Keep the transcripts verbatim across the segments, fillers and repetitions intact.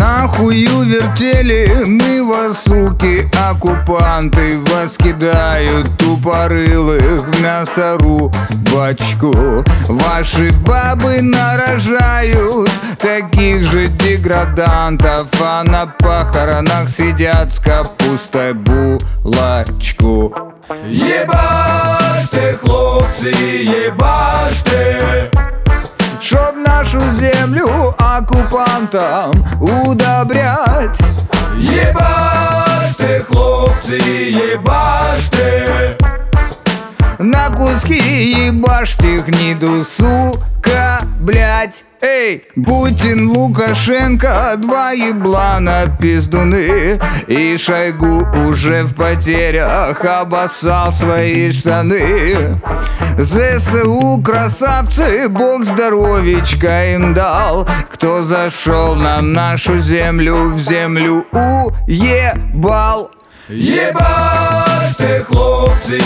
Нахую вертели мы вас, суки, оккупанты. Вас кидают тупорылых в мясорубочку. Ваши бабы нарожают таких же деградантов, а на похоронах сидят с капустой булочку. Ебашьте, хлопцы, ебашьте, чтоб нашу землю оккупантам удобрять. Ебашьте, хлопцы, ебашьте, на куски ебашьте гниду, сука, блять. Эй, Путин, Лукашенко, два еблана пиздуны. И Шойгу уже в потерях обоссал свои штаны. ЗСУ красавцы, бог здоровичка им дал. Кто зашел на нашу землю, в землю уебал. Ебашьте, хлопцы,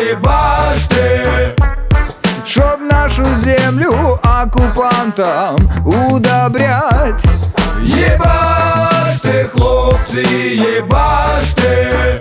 ебашьте, чтоб нашу землю оккупантам удобрять. Ебашьте, хлопцы, ебашьте,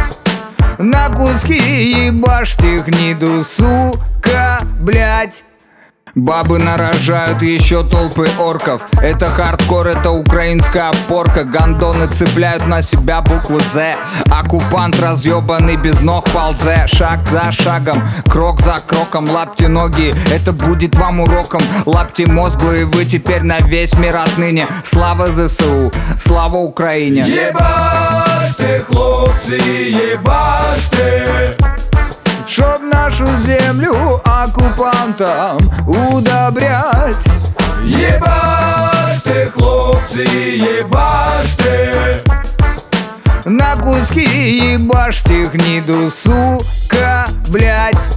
на куски ебашьте гниду, сука, блять. Бабы нарожают еще толпы орков. Это хардкор, это украинская порка. Гандоны цепляют на себя букву З. Оккупант разъебанный без ног ползе. Шаг за шагом, крок за кроком. Лапти ноги, это будет вам уроком. Лапти мозглые, вы теперь на весь мир отныне. Слава ЗСУ, слава Украине. Ебашьте, хлопцы, ебашьте, чтоб нашу землю оккупантам удобрять. Ебашьте, хлопцы, ебашьте, на куски ебашьте гниду, сука, блять.